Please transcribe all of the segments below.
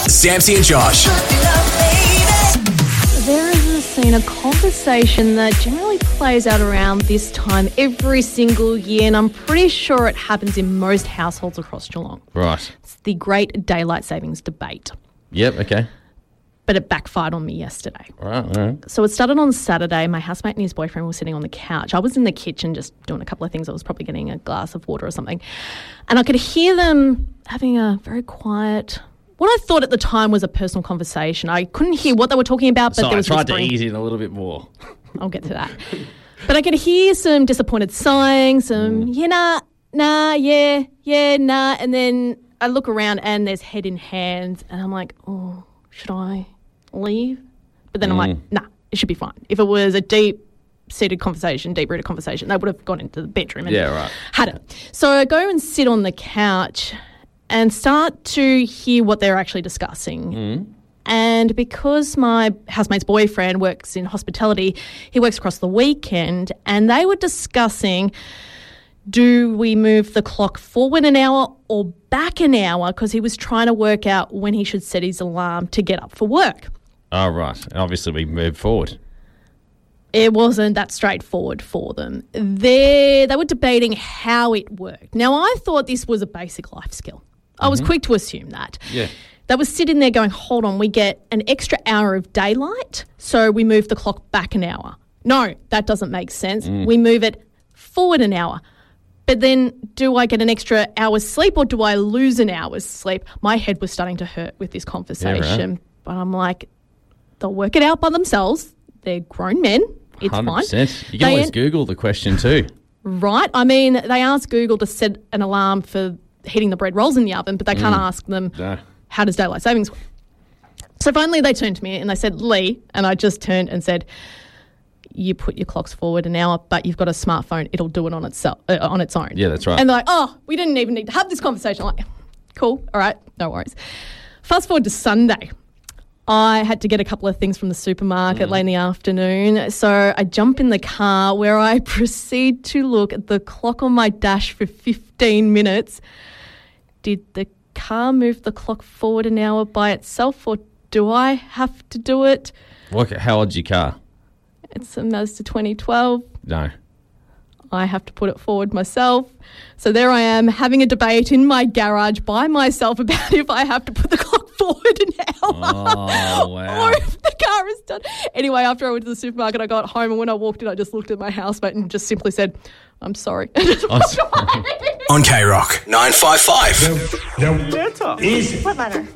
Samsy and Josh. There is a conversation that generally plays out around this time every single year, and I'm pretty sure it happens in most households across Geelong. Right. It's the Great Daylight Savings Debate. Yep, okay. But it backfired on me yesterday. All right. So it started on Saturday. My housemate and his boyfriend were sitting on the couch. I was in the kitchen just doing a couple of things. I was probably getting a glass of water or something. And I could hear them having a very quiet, what I thought at the time was a personal conversation. I couldn't hear what they were talking about, but So there I was tried to whispering. ease in a little bit more. I'll get to that. But I could hear some disappointed sighing, some, yeah, nah, nah. And then I look around and there's head in hands. And I'm like, oh, should I leave? But then I'm like, nah, it should be fine. If it was a deep-rooted conversation, they would have gone into the bedroom and had it. So I go and sit on the couch and start to hear what they're actually discussing. And because my housemate's boyfriend works in hospitality, he works across the weekend, and they were discussing, do we move the clock forward an hour or back an hour? Because he was trying to work out when he should set his alarm to get up for work. Oh, right. And obviously we moved forward. It wasn't that straightforward for them. They were debating how it worked. Now, I thought this was a basic life skill. I was quick to assume that. Yeah. They were sitting there going, hold on, we get an extra hour of daylight, so we move the clock back an hour. No, that doesn't make sense. We move it forward an hour. But then do I get an extra hour's sleep or do I lose an hour's sleep? My head was starting to hurt with this conversation. Yeah, right. But I'm like, they'll work it out by themselves. They're grown men. It's 100%. fine. You can always Google the question too. Right. I mean, they asked Google to set an alarm for heating the bread rolls in the oven, but they can't ask them, No. how does daylight savings work? So finally they turned to me and they said, Lee, and I just turned and said, you put your clocks forward an hour, but you've got a smartphone. It'll do it on itself, on its own. Yeah, that's right. And they're like, oh, we didn't even need to have this conversation. I'm like, cool, all right, no worries. Fast forward to Sunday. I had to get a couple of things from the supermarket late in the afternoon. So I jump in the car where I proceed to look at the clock on my dash for 15 minutes. Did the car move the clock forward an hour by itself, or do I have to do it? How old's your car? It's a Mazda 2012. No. I have to put it forward myself. So there I am having a debate in my garage by myself about if I have to put the clock forward an hour Oh, wow. or if the car is done. Anyway, after I went to the supermarket, I got home, and when I walked in, I just looked at my housemate and just simply said, I'm sorry. On K-Rock 955. What letter?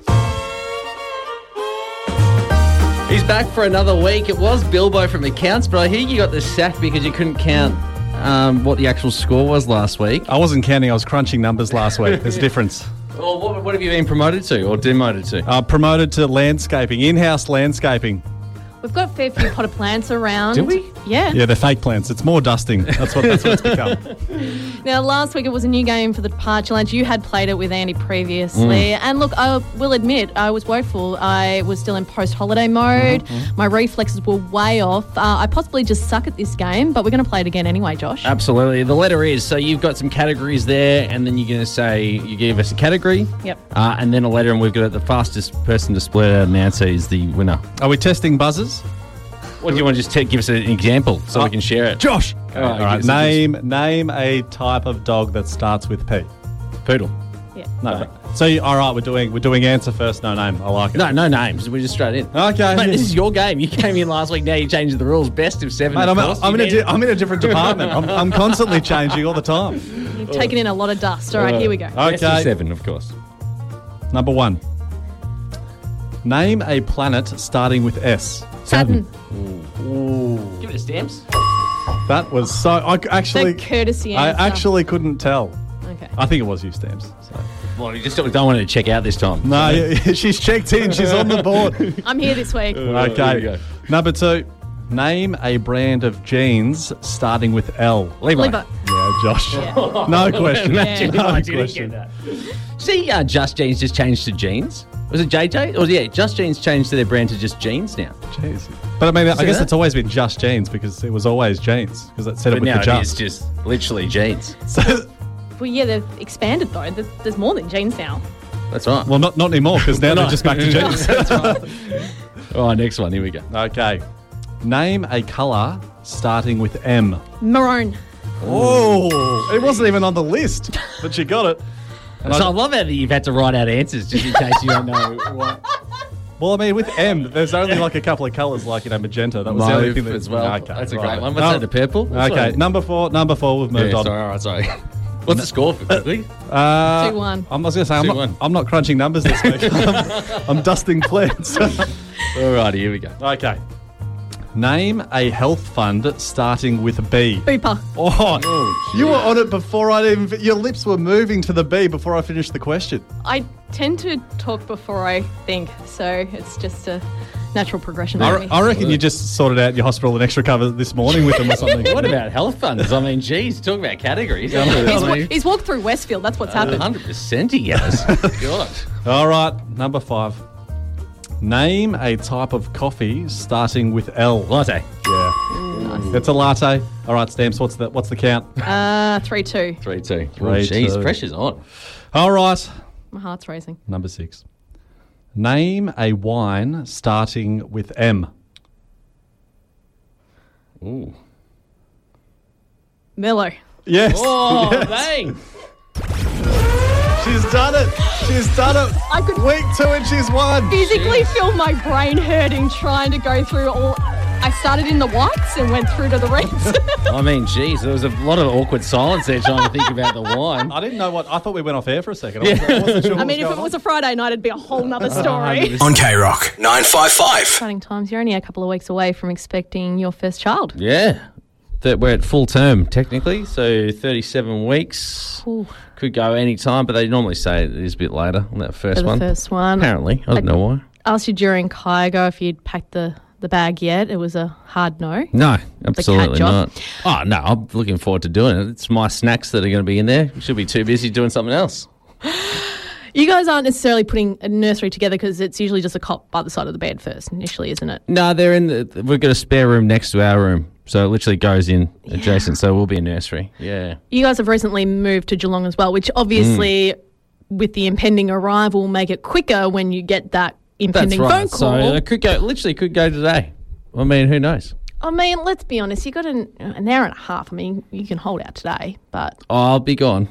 He's back for another week. It was Bilbo from accounts, but I hear you got the sack because you couldn't count what the actual score was last week. I wasn't counting. I was crunching numbers last week. There's a difference. Well, what have you been promoted to or demoted to? Promoted to landscaping, in-house landscaping. We've got a fair few potted plants around. Do we? Yeah. Yeah, they're fake plants. It's more dusting. That's what it's become. Now, last week it was a new game for the Departure Lounge. You had played it with Andy previously. And look, I will admit, I was woeful. I was still in post-holiday mode. My reflexes were way off. I possibly just suck at this game, but we're going to play it again anyway, Josh. Absolutely. The letter is, so you've got some categories there, and then you're going to say, you give us a category. Yep. And then a letter, and we've got the fastest person to split out an answer is the winner. Are we testing buzzers? What do you want to just give us an example so we can share it? Josh! All All right, name a type of dog that starts with P. Poodle. Yeah. No. So, all right, we're doing answer first, no name. I like it. No names. We're just straight in. Okay. Mate, this is your game. You came in last week. Now you changed the rules. Best of seven. Mate, of course. I'm in a different department. I'm constantly changing all the time. You've taken in a lot of dust. All right, here we go. Best of Okay. seven, of course. Number 1. Name a planet starting with S. Saturn. Give it a stamps. That was so... I actually... The courtesy I answer. actually couldn't tell. Okay. I think it was you, Stamps. So. Well, you just don't want to check out this time. No, she's checked in. She's on the board. I'm here this week. There you Okay. go. Number 2. Name a brand of jeans starting with L. Levi. Levi. Yeah, Josh. Yeah. No question. Imagine No I didn't question. get that. See, Just Jeans just changed to jeans. Was it JJ? Or yeah, Just Jeans changed to their brand to just jeans now. Jeez. But I mean, I See guess that? it's always been just jeans because it was always jeans because it said it But with now the it is just. just literally jeans. So, Well, yeah, they've expanded though. There's more than jeans now. That's right. Well, not anymore, because now they're just back to jeans. That's right. All right, next one. Here we go. Okay. Name a colour starting with M. Maroon. Oh, it wasn't even on the list, but you got it. And So I love how you've had to write out answers just in case you don't know what. well, I mean, with M, there's only like a couple of colours, like, magenta. That was the only thing that, as well. Okay, That's a right. great one. What's that, the purple? Okay, number four, we've moved on. Sorry. What's the score for quickly? 2-1. I was going to say, 2-1. I'm not crunching numbers this week. I'm dusting plans. All righty, here we go. Okay. Name a health fund starting with a B. Bupa. Oh, you were on it before I even... Your lips were moving to the B before I finished the question. I tend to talk before I think, so it's just a natural progression for me. I reckon you just sorted out your hospital and extra cover this morning with them or something. What about health funds? I mean, geez, talk about categories. He's walked through Westfield. That's what's happened. 100% he has. God. All right, number 5. Name a type of coffee starting with L. Latte. Yeah. It's a latte. All right, Stamps, what's the count? 3-2. 3-2. Oh, 3-2. geez, pressure's on. All right, My heart's racing. number 6. Name a wine starting with M. Ooh. Miller. Yes. Oh, Yes. bang. She's done it. She's done it. I could Week 2 and she's won. physically feel my brain hurting trying to go through all... I started in the whites and went through to the reds. I mean, geez, there was a lot of awkward silence there trying to think about the wine. I didn't know what... I thought we went off air for a second. I wasn't sure what I mean, if going it was on. a Friday night, it'd be a whole nother story. On K-Rock 955. Exciting times. You're only a couple of weeks away from expecting your first child. Yeah. We're at full term, technically, so 37 weeks. Ooh. Could go any time, but they normally say it is a bit later on that first For the one. first one. Apparently. I don't know why. I asked you during Kygo if you'd packed the bag yet. It was a hard no. No, absolutely job. not. Oh, no, I'm looking forward to doing it. It's my snacks that are going to be in there. You should be too busy doing something else. You guys aren't necessarily putting a nursery together because it's usually just a cot by the side of the bed first initially, isn't it? No, they're in we've got a spare room next to our room. So it literally goes in adjacent. So we'll be a nursery. Yeah. You guys have recently moved to Geelong as well, which obviously with the impending arrival will make it quicker when you get that impending phone call. So it could go today. I mean, who knows? I mean, let's be honest, you got an hour and a half. I mean, you can hold out today, but... Oh, I'll be gone.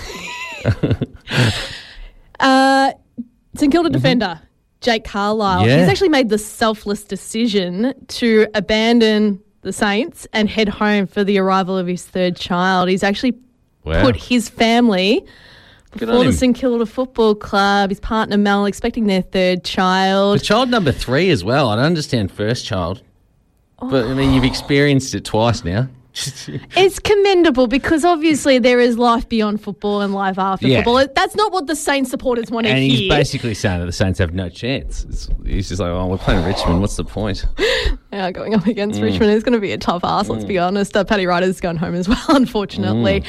St Kilda defender Jake Carlisle, Yeah. he's actually made the selfless decision to abandon the Saints and head home for the arrival of his third child. He's actually Wow. put his family Good before on the him. St Kilda Football Club, his partner Mel, expecting their third child. The child number 3 as well. I don't understand first child. But, I mean, you've experienced it twice now. It's commendable because obviously there is life beyond football and life after Yeah. football. That's not what the Saints supporters want to And he's hear. basically saying that the Saints have no chance. He's just like, oh, we're playing Richmond. What's the point? Yeah, going up against Richmond is going to be a tough ask, let's be honest. Paddy Ryder's gone home as well, unfortunately.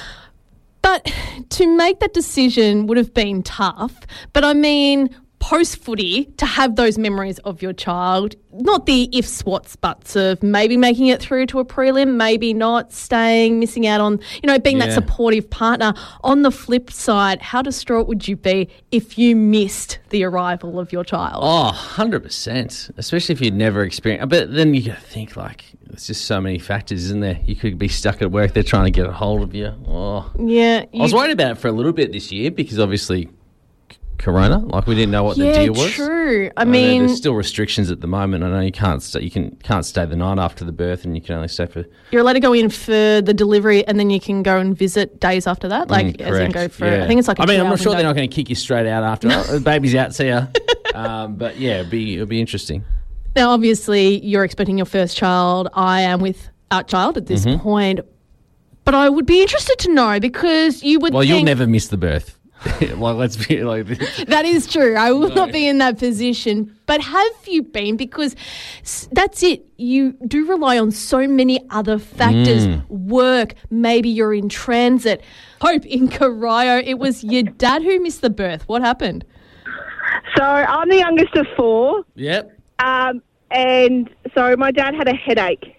But to make that decision would have been tough. But I mean, post-footy, to have those memories of your child, not the ifs, whats, buts of maybe making it through to a prelim, maybe not, staying, missing out on, being that Yeah. supportive partner. On the flip side, how distraught would you be if you missed the arrival of your child? Oh, 100%. Especially if you'd never experienced. But then you got to think, there's just so many factors, isn't there? You could be stuck at work. They're trying to get a hold of you. Oh. Yeah. I was worried about it for a little bit this year because obviously Corona, we didn't know what the deal was. True. I know mean, there's still restrictions at the moment. I know you can't stay. Can't stay the night after the birth, and you can only stay for. you're allowed to go in for the delivery, and then you can go and visit days after that. As in correct. go for. Yeah. I think it's like. I'm I'm not sure they're not going to kick you straight out after the baby's out. See ya. But yeah, it'll be interesting. Now, obviously, you're expecting your first child. I am without child at this point, but I would be interested to know because you would. Well, think, you'll never miss the birth. Let's be like. That is true. I will not be in that position. But have you been? Because that's it. You do rely on so many other factors. Work. Maybe you're in transit. Hope in Corio. It was your dad who missed the birth. What happened? So I'm the youngest of 4, Yep. and so my dad had a headache,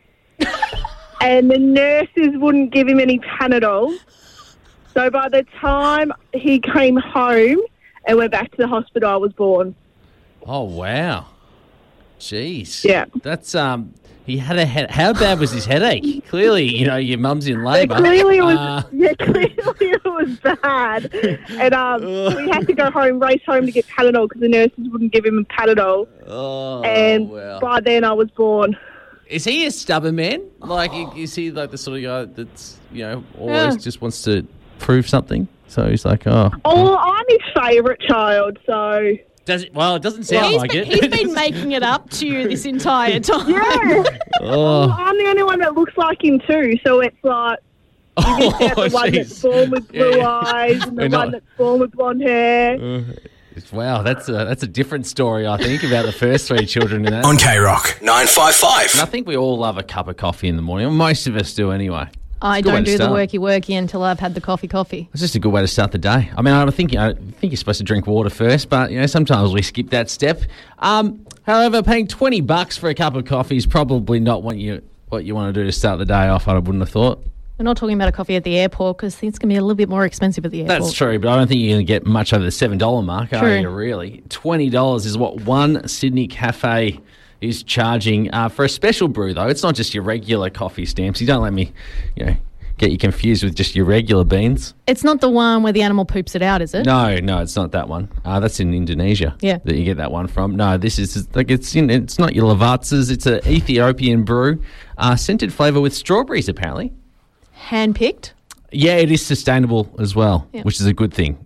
and the nurses wouldn't give him any Panadol. So by the time he came home and went back to the hospital. I was born. Oh, wow. Jeez. Yeah. That's, he had a head. How bad was his headache? Clearly, your mum's in labour. Clearly it was bad. And we had to go home, race home to get Panadol because the nurses wouldn't give him Panadol. Oh, and wow. by then I was born. Is he a stubborn man? Like, is he like the sort of guy that's, always just wants to prove something? So he's like, oh. Oh, I'm his favourite child, so... Does it? Well, it doesn't sound like it. He's been making it up to you this entire time. Yeah. Oh. I'm the only one that looks like him too, so it's like... You missed out the one that's born with blue eyes and the one that's born with blonde hair. Wow, that's a different story, I think, about the first three children in that. On K-Rock 955. And I think we all love a cup of coffee in the morning. Well, most of us do anyway. I don't do the worky until I've had the coffee. It's just a good way to start the day. I mean, I think you're supposed to drink water first, but sometimes we skip that step. However, paying $20 for a cup of coffee is probably not what you want to do to start the day off. I wouldn't have thought. We're not talking about a coffee at the airport because things can be a little bit more expensive at the airport. That's true, but I don't think you're going to get much over the $7 mark, are you, really? $20 is what one Sydney cafe is charging for a special brew, though. It's not just your regular coffee stamps. You don't let me, get you confused with just your regular beans. It's not the one where the animal poops it out, is it? No, it's not that one. That's in Indonesia. Yeah, that you get that one from. No, this is like it's not your Lavatsas. It's an Ethiopian brew, scented flavour with strawberries, apparently. Handpicked? Yeah, it is sustainable as well, which is a good thing.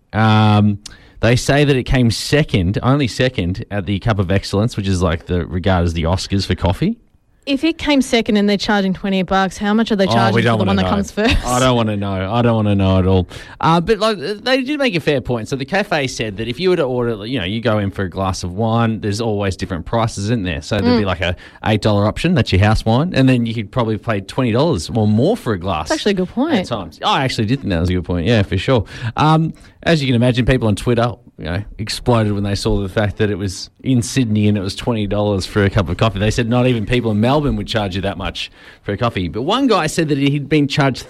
They say that it came only second at the Cup of Excellence, which is like regarded as the Oscars for coffee. If it came second and they're charging $20, how much are they charging for the one that comes first? I don't want to know. I don't want to know at all. But they did make a fair point. So the cafe said that if you were to order, you go in for a glass of wine, there's always different prices in there. So there'd be like a $8 option, that's your house wine, and then you could probably pay $20 or more for a glass. That's actually a good point. At times. I actually did think that was a good point. Yeah, for sure. As you can imagine, people on Twitter, exploded when they saw the fact that it was in Sydney and it was $20 for a cup of coffee. They said not even people in Melbourne would charge you that much for a coffee. But one guy said that he'd been charged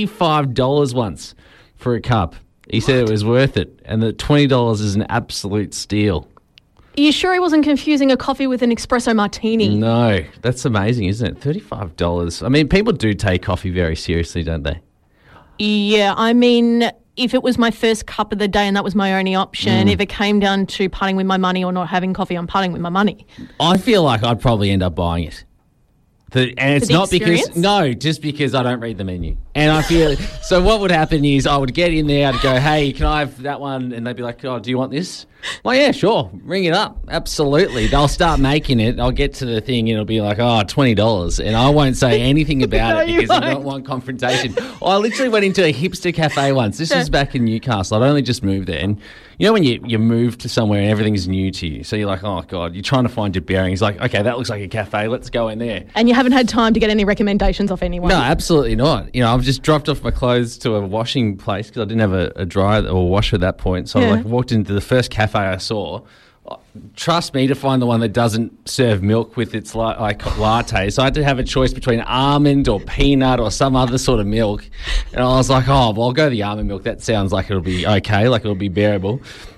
$35 once for a cup. He said it was worth it and that $20 is an absolute steal. Are you sure he wasn't confusing a coffee with an espresso martini? No, that's amazing, isn't it? $35. I mean, people do take coffee very seriously, don't they? Yeah, I mean, if it was my first cup of the day and that was my only option, if it came down to parting with my money or not having coffee, I'm parting with my money. I feel like I'd probably end up buying it. And it's not because, just because I don't read the menu. And I feel, so what would happen is I would get in there, I'd go, hey, can I have that one? And they'd be like, oh, do you want this? Well, yeah, sure. Ring it up. Absolutely. They'll start making it. I'll get to the thing and it'll be like, oh, $20. And I won't say anything about it because I don't want confrontation. I literally went into a hipster cafe once. This was back in Newcastle. I'd only just moved there. And when you move to somewhere and everything's new to you, so you're like, oh, God, you're trying to find your bearings. Like, okay, that looks like a cafe. Let's go in there. And you haven't had time to get any recommendations off anyone? No, absolutely not. I've just dropped off my clothes to a washing place because I didn't have a dryer or washer at that point. So I walked into the first cafe I saw. Trust me to find the one that doesn't serve milk with its latte. So I had to have a choice between almond or peanut or some other sort of milk. And I was like, oh, well, I'll go the almond milk. That sounds like it'll be okay, like it'll be bearable.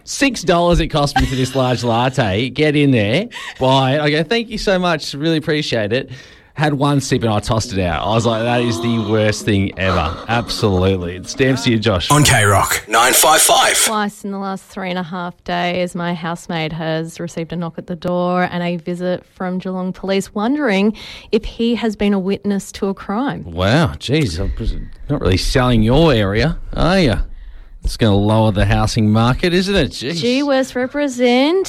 $6 it cost me for this large latte. Get in there, buy it. I go, thank you so much. Really appreciate it. Had one sip and I tossed it out. I was like, that is the worst thing ever. Absolutely. It stamps to you, Josh. On K-Rock 955. Twice in the last 3.5 days, my housemate has received a knock at the door and a visit from Geelong Police wondering if he has been a witness to a crime. Wow, geez. I'm not really selling your area, are you? It's going to lower the housing market, isn't it? Jeez. Gee whiz, represent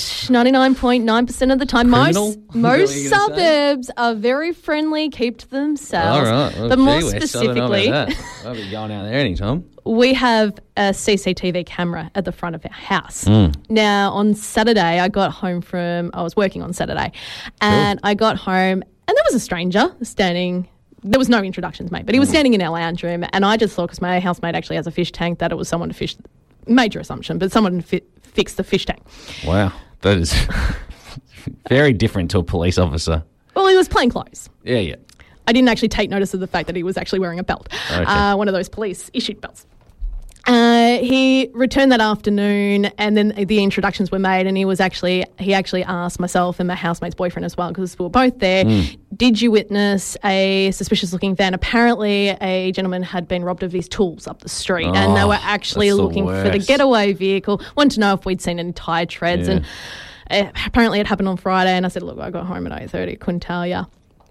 99.9% of the time. Most suburbs are very friendly, keep to themselves. All right. Well, but more specifically, I'll be going out there anytime. We have a CCTV camera at the front of our house. Now, on Saturday, I was working on Saturday, and I got home, and there was a stranger standing. There was no introductions made, but he was standing in our lounge room, and I just thought, because my housemate actually has a fish tank, that it was someone to fish. Major assumption, but someone to fix the fish tank. Wow, that is very different to a police officer. Well, he was plain clothes. Yeah. I didn't actually take notice of the fact that he was actually wearing a belt, one of those police issued belts. Yeah, he returned that afternoon, and then the introductions were made, and he actually asked myself and my housemate's boyfriend as well, because we were both there. Did you witness a suspicious-looking van? Apparently, a gentleman had been robbed of his tools up the street, and they were actually looking for the getaway vehicle. Wanted to know if we'd seen any tyre treads, and apparently it happened on Friday. And I said, "Look, I got home at 8:30. Couldn't tell you."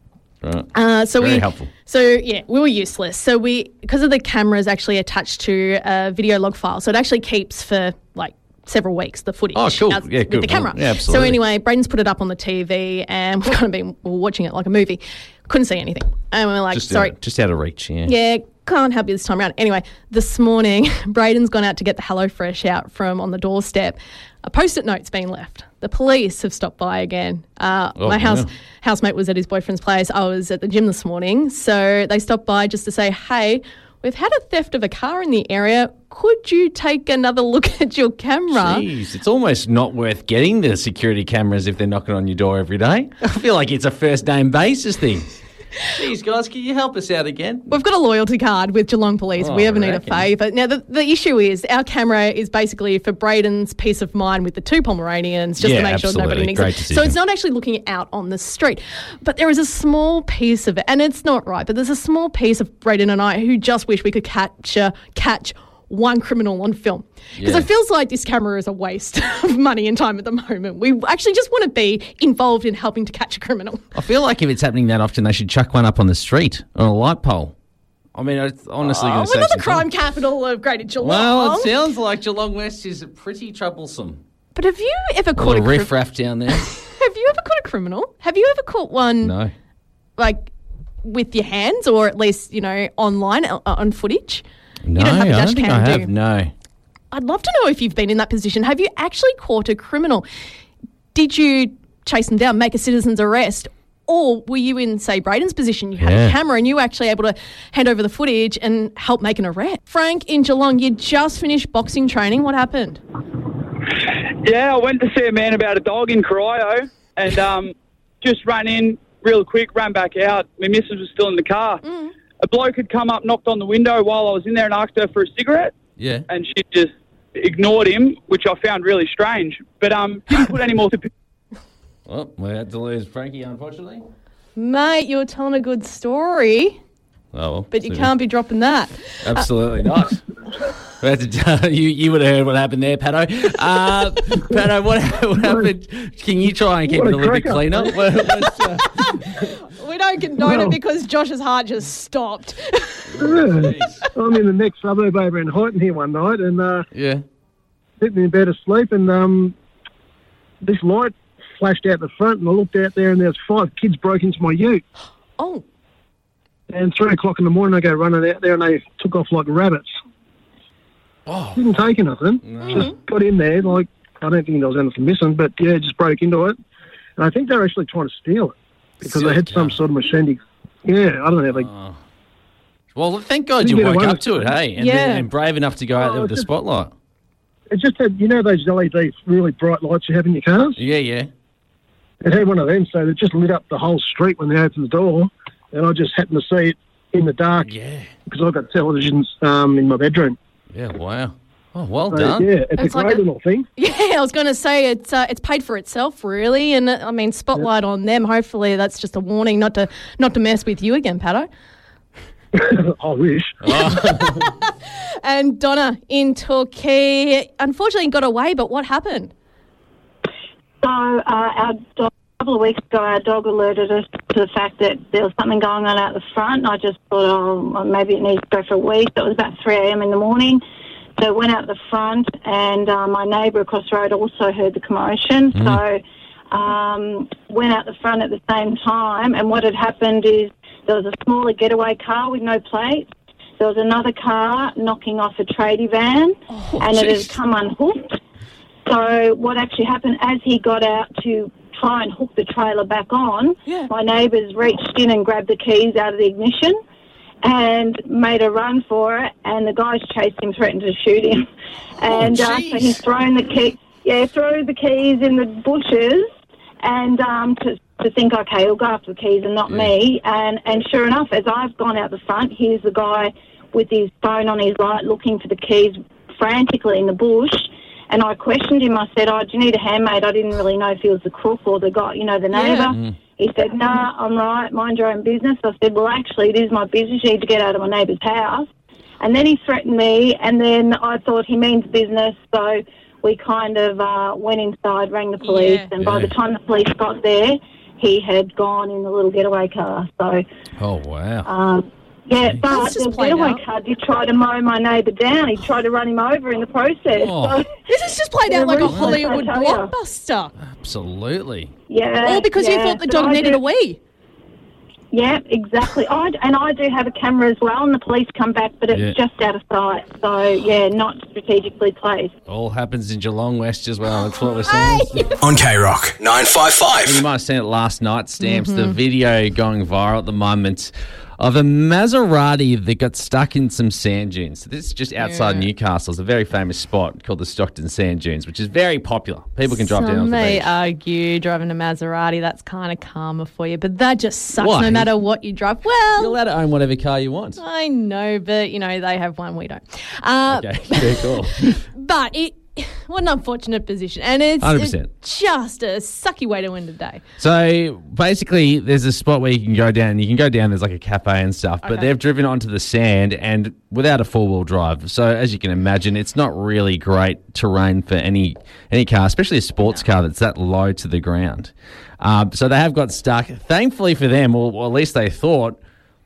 Right. Very helpful. So, we were useless. So because of the cameras actually attached to a video log file, so it actually keeps for like several weeks the footage Oh, cool. Yeah, with good. the camera. Yeah, absolutely. So anyway, Braden's put it up on the TV, and we've kind of been watching it like a movie. Couldn't see anything. And we were like, sorry. Just out of reach, yeah. Yeah, can't help you this time around. Anyway, this morning, Braden's gone out to get the HelloFresh out from on the doorstep. A Post-it note's been left. The police have stopped by again. My housemate was at his boyfriend's place. I was at the gym this morning. So they stopped by just to say, hey, we've had a theft of a car in the area. Could you take another look at your camera? Jeez, it's almost not worth getting the security cameras if they're knocking on your door every day. I feel like it's a first-name basis thing. Jeez, guys, can you help us out again? We've got a loyalty card with Geelong Police. We ever need a favour. Now, the issue is our camera is basically for Braden's peace of mind with the two Pomeranians, just to make sure nobody nicks it. So it's not actually looking out on the street. But there is a small piece of it, and it's not right, but there's a small piece of Braden and I who just wish we could catch one criminal on film. Because it feels like this camera is a waste of money and time at the moment. We actually just want to be involved in helping to catch a criminal. I feel like if it's happening that often, they should chuck one up on the street on a light pole. I mean, it's honestly going to save we're not some the crime time. capital of Greater Geelong. Well, it sounds like Geelong West is pretty troublesome. But have you ever caught a riff-raff down there? Have you ever caught a criminal? Have you ever caught one? No. Like with your hands, or at least online on footage? No, you don't have a dash I don't think cam, I do have. you? No. I'd love to know if you've been in that position. Have you actually caught a criminal? Did you chase them down, make a citizen's arrest? Or were you in, say, Braden's position? You had a camera and you were actually able to hand over the footage and help make an arrest. Frank in Geelong, you just finished boxing training. What happened? Yeah, I went to see a man about a dog in Corio and just ran in real quick, ran back out. My missus was still in the car. A bloke had come up, knocked on the window while I was in there and asked her for a cigarette. Yeah. And she just ignored him, which I found really strange. But didn't put any more to... Well, we had to lose Frankie, unfortunately. Mate, you were telling a good story. Oh, well. But you can't be dropping that. Absolutely not. You would have heard what happened there, Pato. Pato, what happened? Can you try and keep it a little bit cleaner? We don't condone it because Josh's heart just stopped. I'm in the next suburb over in Highton here one night and sitting in bed asleep and this light flashed out the front and I looked out there and there's 5 kids broke into my ute. Oh. And 3 o'clock in the morning I go running out there and they took off like rabbits. Oh. Didn't take anything. No. Just got in there like, I don't think there was anything missing, but just broke into it. And I think they were actually trying to steal it because they had some sort of machine. Yeah, I don't know. Like, well, thank God you woke up to it, hey? And brave enough to go out there with the spotlight. It just had, those LED really bright lights you have in your cars? Yeah, yeah. It had one of them, so it just lit up the whole street when they opened the door. And I just happened to see it in the dark because I've got televisions in my bedroom. Yeah, wow. Oh, well done. Yeah, it's a great little thing. Yeah, I was going to say it's paid for itself, really. And, I mean, spotlight on them. Hopefully that's just a warning not to mess with you again, Pato. I wish. And Donna in Torquay, unfortunately got away, but what happened? So our dog, a couple of weeks ago, our dog alerted us to the fact that there was something going on out the front. And I just thought, maybe it needs to go for a week. So it was about 3 a.m. in the morning. So I went out the front and my neighbour across the road also heard the commotion. So went out the front at the same time. And what had happened is there was a smaller getaway car with no plates. There was another car knocking off a tradie van and it had come unhooked. So what actually happened, as he got out to try and hook the trailer back on, my neighbours reached in and grabbed the keys out of the ignition and made a run for it, and the guys chased him, threatened to shoot him. And so he's thrown threw the keys in the bushes and to think, okay, he'll go after the keys and not me. And sure enough, as I've gone out the front, here's the guy with his phone on his light looking for the keys frantically in the bush. And I questioned him. I said, do you need a handmaid? I didn't really know if he was the crook or the guy, the neighbour. Yeah. He said, nah, I'm right, mind your own business. I said, well, actually, it is my business. You need to get out of my neighbour's house. And then he threatened me, and then I thought he means business, so we kind of went inside, rang the police, and by the time the police got there, he had gone in the little getaway car. So, oh, wow. But the getaway car did try to mow my neighbour down. He tried to run him over in the process. Oh. So, this is just played out like a Hollywood blockbuster. Absolutely. Yeah. All because you thought the dog needed a wee. Yeah, exactly. I do have a camera as well, and the police come back, but it's just out of sight. So, not strategically placed. All happens in Geelong West as well. That's what we're saying. On K-Rock 955. You might have seen it last night, Stamps. The video going viral at the moment of a Maserati that got stuck in some sand dunes. So this is just outside Newcastle. It's a very famous spot called the Stockton Sand Dunes, which is very popular. People can drive down on the beach. Some may argue driving a Maserati, that's kind of karma for you, but that just sucks no matter what you drive. Well, you're allowed to own whatever car you want. I know, but, they have one, we don't. Okay, very cool. But what an unfortunate position. And it's 100%. Just a sucky way to end the day. So basically, there's a spot where you can go down. You can go down, there's like a cafe and stuff, but they've driven onto the sand and without a four-wheel drive. So as you can imagine, it's not really great terrain for any car, especially a sports car that's that low to the ground. So they have got stuck. Thankfully for them, or at least they thought,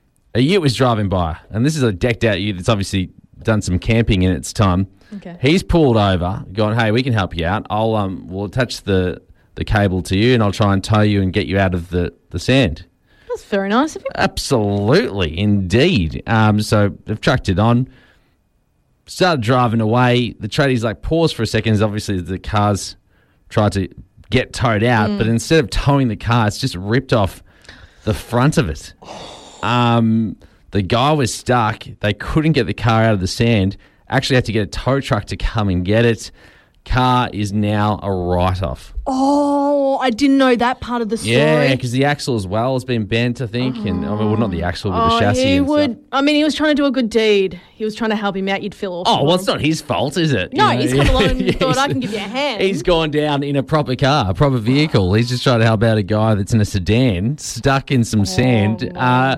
a ute was driving by. And this is a decked-out ute that's obviously done some camping in its time. Okay. He's pulled over, gone, hey, we can help you out. We'll attach the cable to you and I'll try and tow you and get you out of the sand. That's very nice of you. Absolutely, indeed. So they've trucked it on, started driving away. The tradie's paused for a second. Obviously, the car's tried to get towed out, but instead of towing the car, it's just ripped off the front of it. The guy was stuck. They couldn't get the car out of the sand. Actually had to get a tow truck to come and get it. Car is now a write-off. Oh, I didn't know that part of the story. Yeah, because the axle as well has been bent, I think. And not the axle, but the chassis. He was trying to do a good deed. He was trying to help him out. You'd feel awful. Oh, well, it's not his fault, is it? No, he's come along and thought, I can give you a hand. He's gone down in a proper car, a proper vehicle. He's just trying to help out a guy that's in a sedan, stuck in some sand.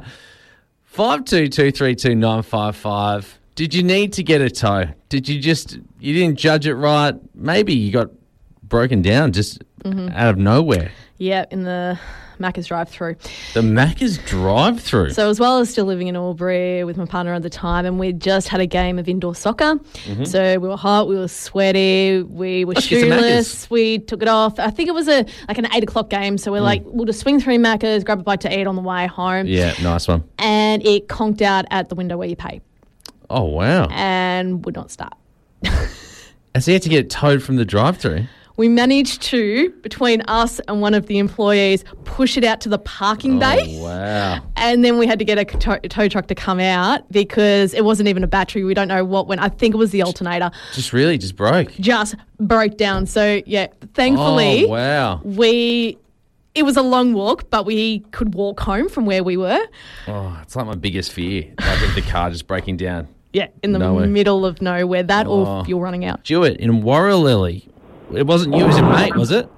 52232955. Did you need to get a tow? You didn't judge it right? Maybe you got broken down just out of nowhere. Yeah, in the Macca's drive-through. The Macca's drive-through? So as well as still living in Albury with my partner at the time, and we just had a game of indoor soccer. So we were hot, we were sweaty, we were shoeless. We took it off. I think it was an 8 o'clock game, so we're we'll just swing through Macca's, grab a bite to eat on the way home. Yeah, nice one. And it conked out at the window where you pay. Oh, wow. And would not start. So you had to get it towed from the drive-through? We managed to, between us and one of the employees, push it out to the parking bay. Oh, wow. And then we had to get a tow truck to come out because it wasn't even a battery. We don't know what went. I think it was the alternator. Just broke? Just broke down. So, yeah, thankfully, wow. It was a long walk, but we could walk home from where we were. Oh, it's like my biggest fear, like the car just breaking down. Yeah, in the middle of nowhere. That or fuel running out. Stuart, in Warralilly, it wasn't you, it was your mate, was it?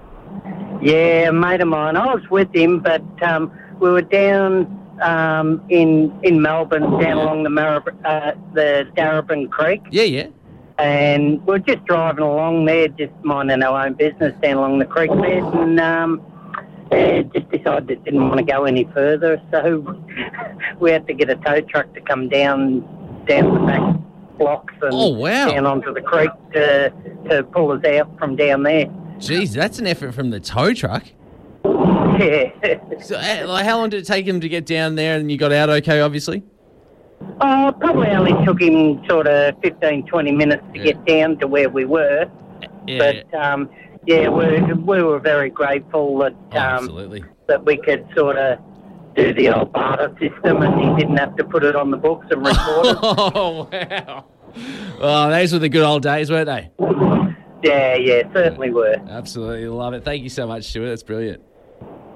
Yeah, a mate of mine. I was with him, but we were down in Melbourne, down along the Darebin Creek. Yeah. And we're just driving along there, just minding our own business down along the creek bed, and just decided it didn't want to go any further, so we had to get a tow truck to come down the back blocks and down onto the creek to pull us out from down there. Jeez, that's an effort from the tow truck. Yeah. So, how long did it take him to get down there and you got out okay, obviously? Probably only took him sort of 15, 20 minutes to get down to where we were. Yeah. But, we were very grateful that absolutely. That we could sort of do the old barter system and he didn't have to put it on the books and record it. Oh, wow. Oh, those were the good old days, weren't they? Yeah, certainly were. Absolutely love it. Thank you so much, Stuart. That's brilliant.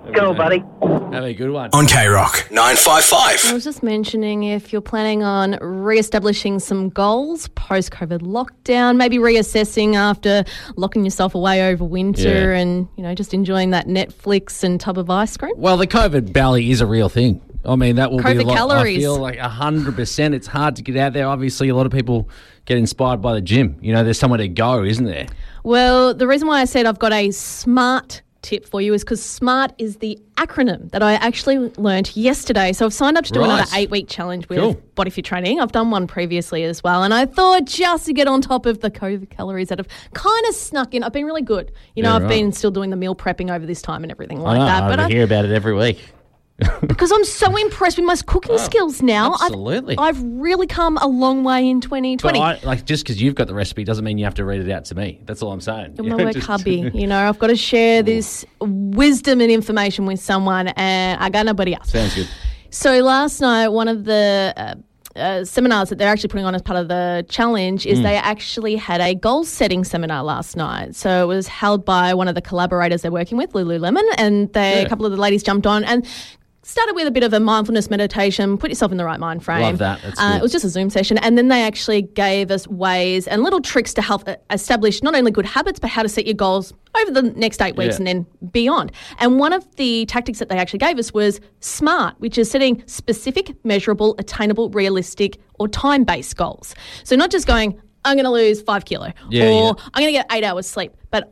Go, buddy. Have a good one. On K-Rock 955. I was just mentioning if you're planning on re-establishing some goals post-COVID lockdown, maybe reassessing after locking yourself away over winter and, just enjoying that Netflix and tub of ice cream. Well, the COVID belly is a real thing. I mean, that will COVID be a lot. calories. I feel like 100%. It's hard to get out there. Obviously, a lot of people get inspired by the gym. There's somewhere to go, isn't there? Well, the reason why I said I've got a SMART tip for you is because SMART is the acronym that I actually learnt yesterday. So I've signed up to do another 8-week challenge with Body Fit Training. I've done one previously as well. And I thought just to get on top of the COVID calories that have kind of snuck in, I've been really good. I've been still doing the meal prepping over this time and everything like that. But I hear about it every week. Because I'm so impressed with my cooking skills now. Absolutely. I've really come a long way in 2020. But just because you've got the recipe doesn't mean you have to read it out to me. That's all I'm saying. I'm a work hubby. I've got to share this wisdom and information with someone, and I got nobody else. Sounds good. So last night, one of the seminars that they're actually putting on as part of the challenge is they actually had a goal-setting seminar last night. So it was held by one of the collaborators they're working with, Lululemon, and a couple of the ladies jumped on and started with a bit of a mindfulness meditation, put yourself in the right mind frame. Love that. That's good. It was just a Zoom session. And then they actually gave us ways and little tricks to help establish not only good habits, but how to set your goals over the next 8 weeks and then beyond. And one of the tactics that they actually gave us was SMART, which is setting specific, measurable, attainable, realistic, or time-based goals. So not just going, I'm going to lose 5 kilo I'm going to get 8 hours sleep, but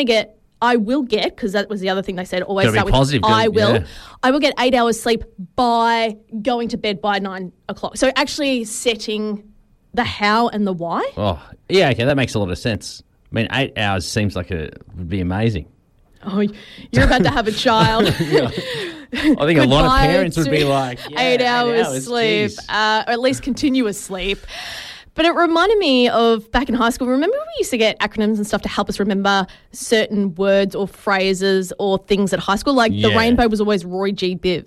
I will get, because that was the other thing they said, always start with positive. I will get 8 hours sleep by going to bed by 9 o'clock. So actually setting the how and the why. Oh, yeah, okay, that makes a lot of sense. I mean, 8 hours seems like it would be amazing. Oh, you're about to have a child. I think a lot of parents would be like, 8 hours sleep, or at least continuous sleep. But it reminded me of back in high school. Remember we used to get acronyms and stuff to help us remember certain words or phrases or things at high school? Like the rainbow was always Roy G. Biv.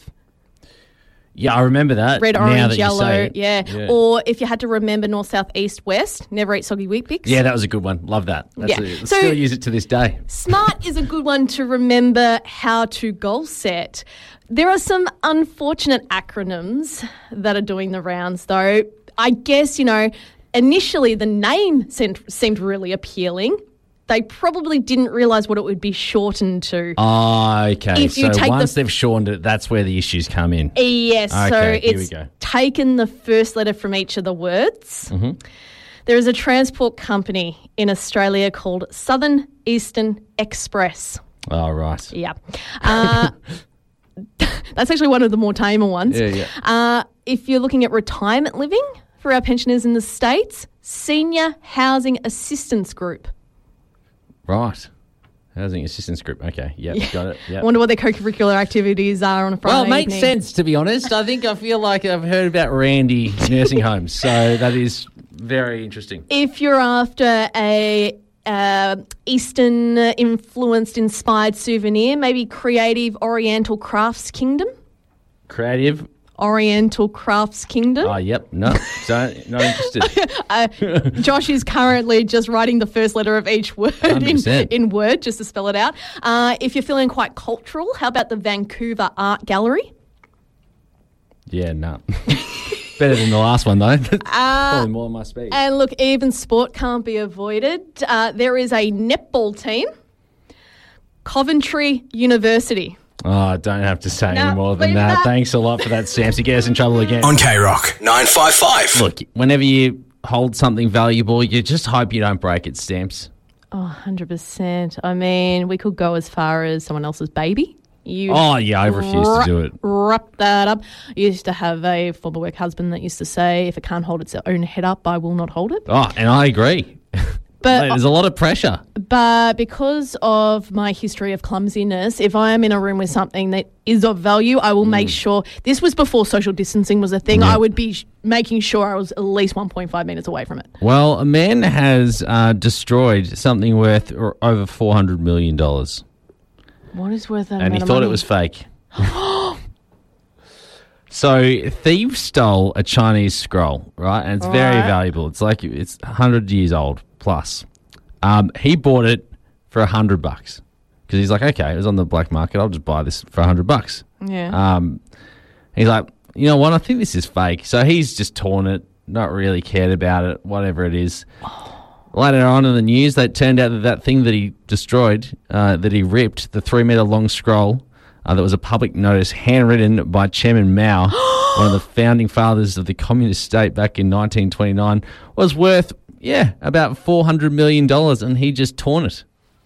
Yeah, I remember that. Red, orange, yellow. Yeah. Or if you had to remember north, south, east, west, never eat soggy Weet-Bix. Yeah, that was a good one. Love that. Still use it to this day. SMART is a good one to remember how to goal set. There are some unfortunate acronyms that are doing the rounds, though. I guess, initially the name seemed really appealing. They probably didn't realise what it would be shortened to. Oh, okay. So once they've shortened it, that's where the issues come in. Yes. Okay, so it's taken the first letter from each of the words. Mm-hmm. There is a transport company in Australia called Southern Eastern Express. Oh, right. Yeah. That's actually one of the more tamer ones. Yeah. If you're looking at retirement living for our pensioners in the States, Senior Housing Assistance Group. Right. Housing Assistance Group. Okay. Yep. Got it. Yep. I wonder what their co-curricular activities are on a Friday evening. Well, it makes evening. sense, to be honest. I feel like I've heard about Randy nursing homes, so that is very interesting. If you're after a Eastern influenced inspired souvenir, maybe Creative Oriental Crafts Kingdom. Creative Oriental Crafts Kingdom. Oh, yep. No, not interested. Josh is currently just writing the first letter of each word in Word just to spell it out. If you're feeling quite cultural, how about the Vancouver Art Gallery? Yeah, no. Better than the last one, though. Probably more than my speed. And look, even sport can't be avoided. There is a netball team, Coventry University. Oh, I don't have to say any more than that. Thanks a lot for that, Samsy. Get us in trouble again. On K-Rock 955. Look, whenever you hold something valuable, you just hope you don't break it, Stamps. Oh, 100%. I mean, we could go as far as someone else's baby. I refuse to do it. Wrap that up. I used to have a former work husband that used to say, if it can't hold its own head up, I will not hold it. Oh, and I agree. But there's a lot of pressure. But because of my history of clumsiness, if I am in a room with something that is of value, I will make sure. This was before social distancing was a thing. I would be making sure I was at least 1.5 metres away from it. Well, a man has destroyed something worth over $400 million. What is worth that? And he thought it was fake. So thieves stole a Chinese scroll, right? And it's very valuable. It's 100 years old plus. He bought it for $100. because he's like, okay, it was on the black market. I'll just buy this for $100. Yeah. He's like, you know what? I think this is fake. So he's just torn it, not really cared about it, whatever it is. Later on in the news, that turned out that thing that he destroyed, that he ripped, the 3-metre long scroll that was a public notice handwritten by Chairman Mao, one of the founding fathers of the communist state back in 1929, was worth, about $400 million, and he just torn it.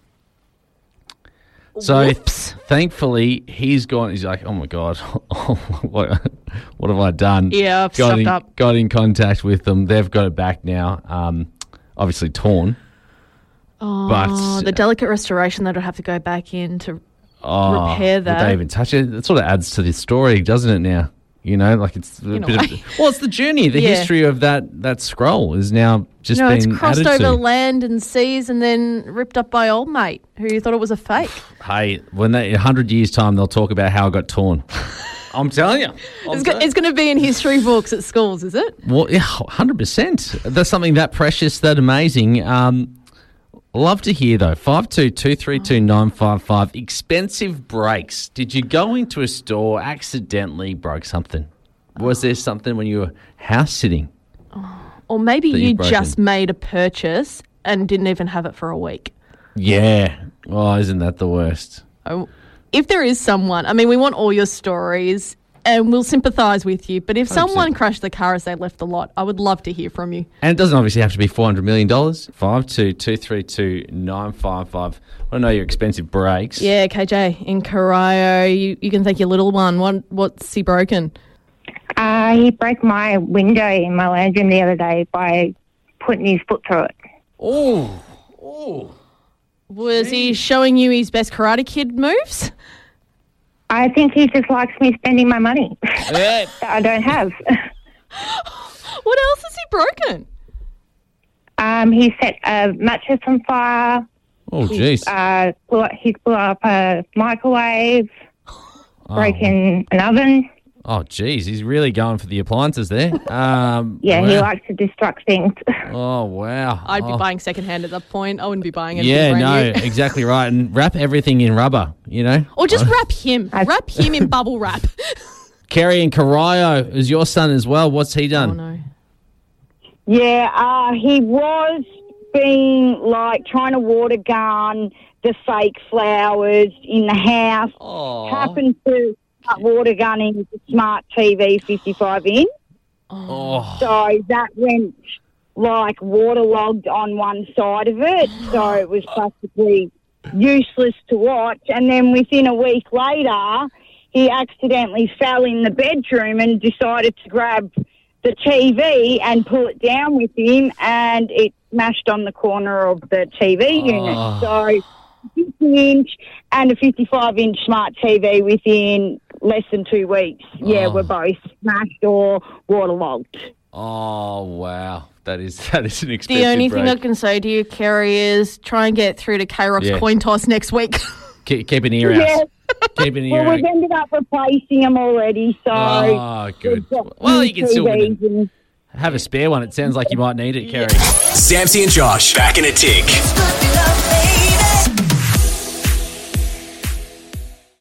So thankfully, he's gone. He's like, oh my God, what have I done? Yeah, I've stuffed up. Got in contact with them. They've got it back now. Obviously torn. Oh, but the delicate restoration that would have to go back in to repair that. Would they even touch it? It sort of adds to the story, doesn't it now? You know, like it's a bit of, it's the journey, the history of that scroll is now just been it's crossed added over to. land and seas and then ripped up by old mate who thought it was a fake. Hey, when in 100 years' time, they'll talk about how it got torn. I'm telling you. It's going to be in history books at schools, is it? Well, yeah, 100%. That's something that precious, that amazing. Love to hear, though. 52232955. Expensive breaks. Did you go into a store, accidentally broke something? Was there something when you were house sitting? Or maybe you just made a purchase and didn't even have it for a week. Yeah. Oh, isn't that the worst? Oh, if there is someone, I mean, we want all your stories and we'll sympathise with you, but if 100%. Someone crashed the car as they left the lot, I would love to hear from you. And it doesn't obviously have to be $400 million. 52232955. I want to know your expensive breaks. Yeah, KJ, in Corio, you can thank your little one. What's he broken? He broke my window in my lounge room the other day by putting his foot through it. Oh. Was he showing you his best Karate Kid moves? I think he just likes me spending my money that I don't have. What else has he broken? He set a mattress on fire. Oh, jeez. He blew up a microwave, broken an oven. Oh, geez. He's really going for the appliances there. He likes to destruct things. Oh, wow. I'd be buying secondhand at that point. I wouldn't be buying anything brand new. Exactly right. And wrap everything in rubber, you know? Or just wrap him. Wrap him in bubble wrap. Kerry in Corio is your son as well. What's he done? Oh, no. Yeah, he was trying to water gun the fake flowers in the house. Oh. Happened to water gunning the smart TV 55-inch. Oh. So that went waterlogged on one side of it. So it was practically useless to watch. And then within a week later, he accidentally fell in the bedroom and decided to grab the TV and pull it down with him, and it smashed on the corner of the TV unit. So 50-inch and a 55-inch smart TV within less than 2 weeks. Yeah, we're both smashed or waterlogged. Oh, wow. That is an expensive The only break. thing I can say to you, Kerry, is try and get through to K-Rock's coin toss next week. Keep an ear out. Yeah. Keep an ear Well, out. we've ended up replacing them already, so... Oh, good. Well, you can still have a spare one. It sounds like you might need it, Kerry. Samsy and Josh, back in a tick.